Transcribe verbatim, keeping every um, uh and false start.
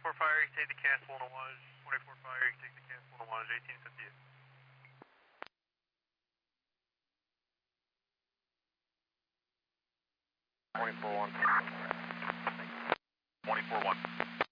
twenty-four fire, you can take the cancel on a wattage. twenty-four fire, you can take the cancel on a wattage, eighteen fifty-eight. twenty-four one. twenty-four one.